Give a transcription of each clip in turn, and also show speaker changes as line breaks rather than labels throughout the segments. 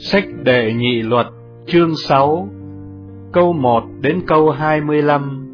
Sách Đệ Nhị Luật, chương 6, câu 1 đến câu 25.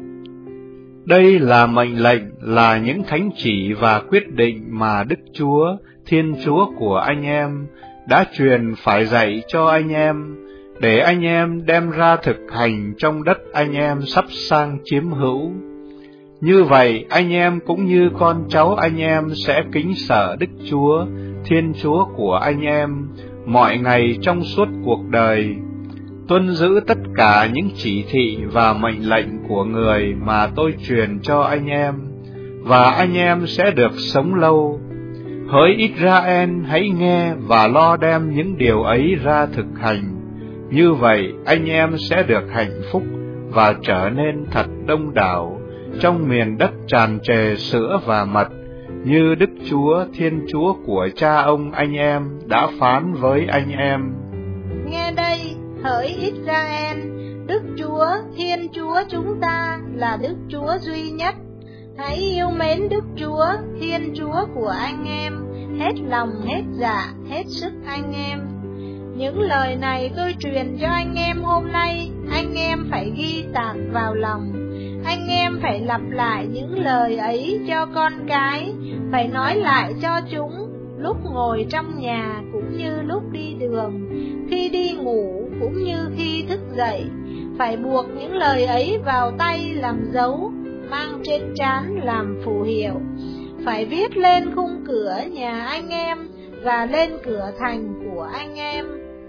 Đây là mệnh lệnh, là những thánh chỉ và quyết định mà Đức Chúa, Thiên Chúa của anh em, đã truyền phải dạy cho anh em, để anh em đem ra thực hành trong đất anh em sắp sang chiếm hữu. Như vậy, anh em cũng như con cháu anh em sẽ kính sợ Đức Chúa, Thiên Chúa của anh em, mọi ngày trong suốt cuộc đời, tuân giữ tất cả những chỉ thị và mệnh lệnh của người mà tôi truyền cho anh em, và anh em sẽ được sống lâu. Hỡi Israel, hãy nghe và lo đem những điều ấy ra thực hành. Như vậy, anh em sẽ được hạnh phúc và trở nên thật đông đảo trong miền đất tràn trề sữa và mật, như Đức Chúa, Thiên Chúa của cha ông anh em đã phán với anh em.
Nghe đây, hỡi Israel, Đức Chúa, Thiên Chúa chúng ta là Đức Chúa duy nhất. Hãy yêu mến Đức Chúa, Thiên Chúa của anh em, hết lòng, hết dạ, hết sức anh em. Những lời này tôi truyền cho anh em hôm nay, anh em phải ghi tạc vào lòng. Anh em phải lặp lại những lời ấy cho con cái, phải nói lại cho chúng lúc ngồi trong nhà cũng như lúc đi đường, khi đi ngủ cũng như khi thức dậy. Phải buộc những lời ấy vào tay làm dấu, mang trên trán làm phù hiệu. Phải viết lên khung cửa nhà anh em và lên cửa thành của anh em.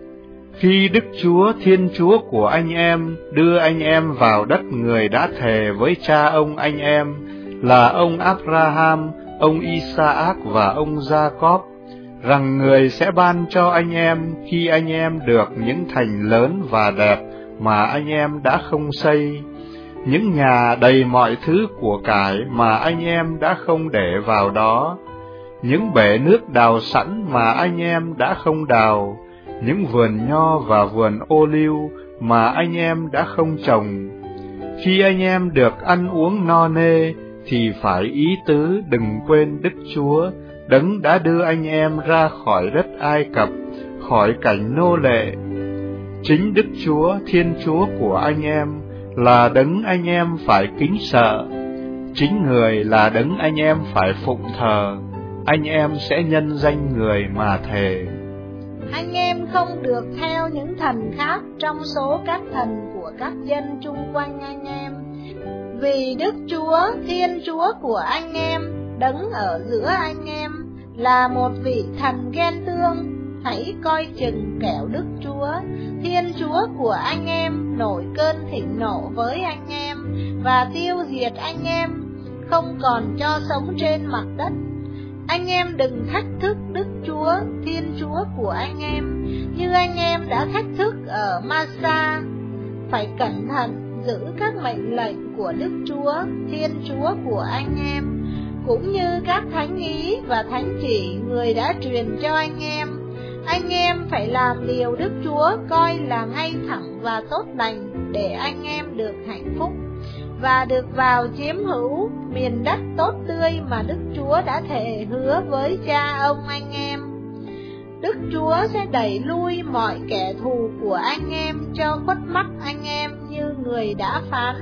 Khi Đức Chúa, Thiên Chúa của anh em đưa anh em vào đất người đã thề với cha ông anh em là ông Abraham, ông Isaac và ông Jacob, rằng người sẽ ban cho anh em khi anh em được những thành lớn và đẹp mà anh em đã không xây, những nhà đầy mọi thứ của cải mà anh em đã không để vào đó, những bể nước đào sẵn mà anh em đã không đào, những vườn nho và vườn ô liu mà anh em đã không trồng. Khi anh em được ăn uống no nê, thì phải ý tứ đừng quên Đức Chúa, Đấng đã đưa anh em ra khỏi đất Ai Cập, khỏi cảnh nô lệ. Chính Đức Chúa, Thiên Chúa của anh em là Đấng anh em phải kính sợ. Chính Người là Đấng anh em phải phụng thờ. Anh em sẽ nhân danh Người mà thề.
Anh em không được theo những thần khác trong số các thần của các dân chung quanh anh em. Vì Đức Chúa, Thiên Chúa của anh em, Đấng ở giữa anh em, là một vị thần ghen tương. Hãy coi chừng kẻo Đức Chúa, Thiên Chúa của anh em nổi cơn thịnh nộ với anh em và tiêu diệt anh em, không còn cho sống trên mặt đất. Anh em đừng thách thức Đức Chúa, Thiên Chúa của anh em, như anh em đã thách thức ở Massa. Phải cẩn thận giữ các mệnh lệnh của Đức Chúa, Thiên Chúa của anh em, cũng như các thánh ý và thánh chỉ Người đã truyền cho anh em. Anh em phải làm điều Đức Chúa coi là ngay thẳng và tốt lành, để anh em được hạnh phúc và được vào chiếm hữu miền đất tốt tươi mà Đức Chúa đã thề hứa với cha ông anh em. Đức Chúa sẽ đẩy lui mọi kẻ thù của anh em cho khuất mắt anh em như Người đã phán.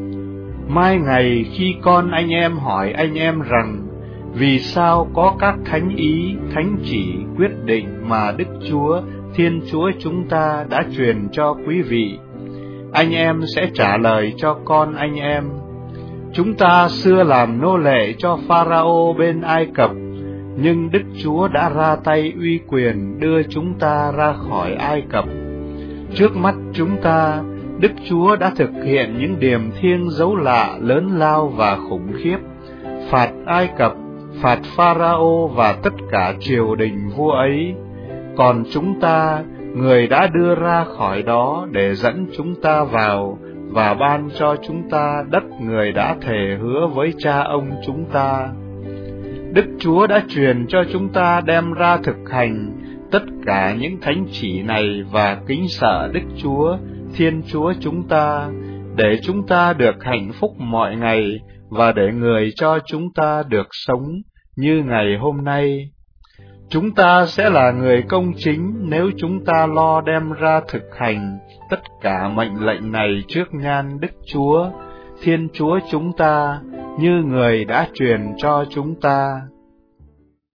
Mai ngày khi con anh em hỏi anh em rằng, vì sao có các thánh ý, thánh chỉ, quyết định mà Đức Chúa, Thiên Chúa chúng ta đã truyền cho quý vị, anh em sẽ trả lời cho con anh em: chúng ta xưa làm nô lệ cho Pharaoh bên Ai Cập, nhưng Đức Chúa đã ra tay uy quyền đưa chúng ta ra khỏi Ai Cập. Trước mắt chúng ta, Đức Chúa đã thực hiện những điềm thiêng dấu lạ lớn lao và khủng khiếp, phạt Ai Cập, phạt Pharaoh và tất cả triều đình vua ấy. Còn chúng ta, Người đã đưa ra khỏi đó để dẫn chúng ta vào và ban cho chúng ta đất Người đã thề hứa với cha ông chúng ta. Đức Chúa đã truyền cho chúng ta đem ra thực hành tất cả những thánh chỉ này và kính sợ Đức Chúa, Thiên Chúa chúng ta, để chúng ta được hạnh phúc mọi ngày và để Người cho chúng ta được sống như ngày hôm nay. Chúng ta sẽ là người công chính nếu chúng ta lo đem ra thực hành tất cả mệnh lệnh này trước nhan Đức Chúa, Thiên Chúa chúng ta, như Người đã truyền cho chúng ta.